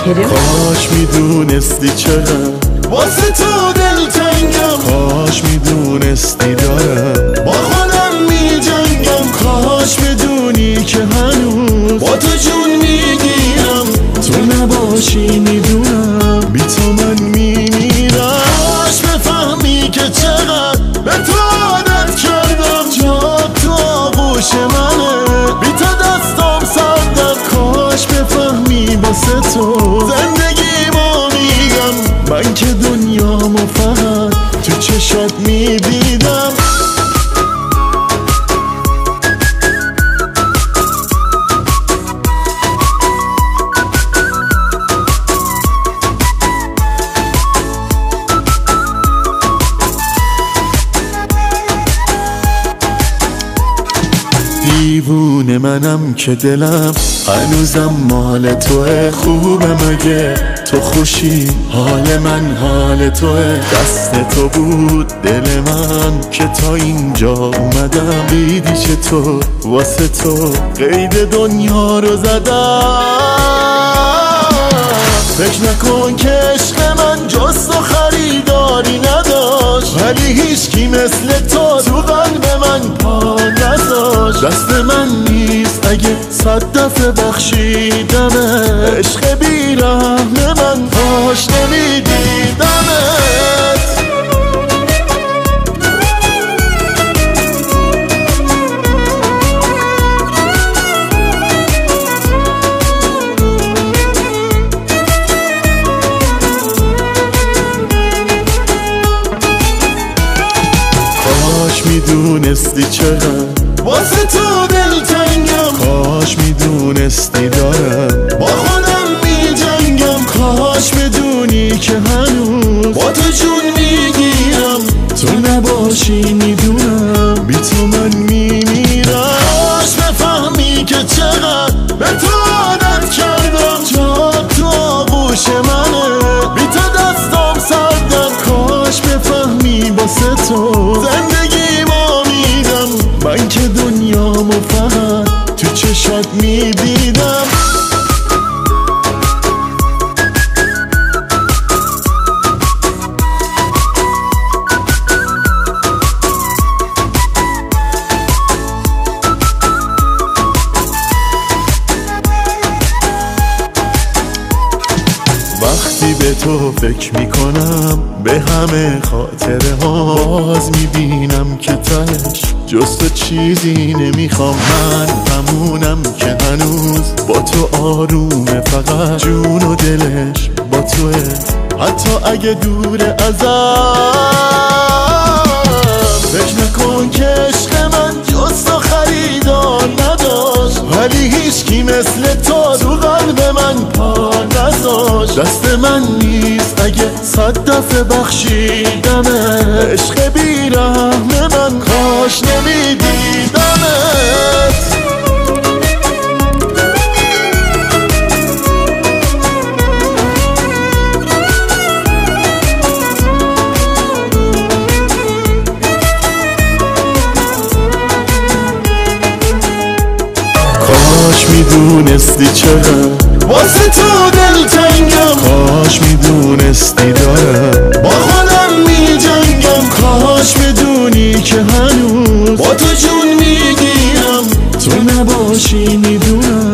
ماهره. کاش میدونستی چقدر واسه تو دلتنگم، کاش میدونستی دارم با خودم میجنگم، کاش بدونی که هنوز با تو جون میگیرم، تو نباشی میدونم بی تو من میمیرم. کاش بفهمی که چقدر به تو عادت کردم، جا تو آغوش منه، بی تو دستم سردم. کاش بفهمی واسه تو زندگیمو میگم، من که دنیامو فقط تو چشات میدیدم. دیوونه منم که دلم هنوزم مال توه. خوبه مگه تو خوشی، حال من حال توه. دست تو بود دل من که تا اینجا اومدم، دیدی چطور واسه تو قید دنیا رو زدم. فکر نکن که عشق من جز تو خریداری نداشت، ولی هیچکی مثل تو قلب من پا نذاشت. دست من نیست اگه 100 دفعه بخشیدمه، عشق بیرحم من کاش نمیدیدمت. کاش میدونستی چقدر واسه تو دلتنگم، کاش میدونستی دارم با خودم میجنگم، کاش بدونی که هنوز با تو جون میگیرم، تو نباشی میدونم بی تو من میمیرم. کاش بفهمی که چقدر به تو عادت کردم، جا تو آغوش منه، بی تو دستم سردم. کاش بفهمی واسه تو زندگیمو میدم، من که دنیامو فقط تو چشات میدیدم. وقتی به تو فکر میکنم به همه خاطره ها، باز میبینم که تهش جز تو چیزی نمیخوام. من همونم که هنوز با تو آرومه، فقط جون و دلش با توه، حتی اگه دور ازم. فکر نکن که عشق من جز تو خریدار نداشت، ولی هیچکی مثل تو قلب من پا نذاشت. دست من نیست اگه 100 دفعه بخشیدمه، عشق بیرحم من کاش نمیدیدمت. کاش میدونستی چقدر واسه تو دلتنگم، کاش میدونستی دارم با خودم میجنگم، کاش بدونی که هنوز با تو جون میگیرم، تو نباشی میدونم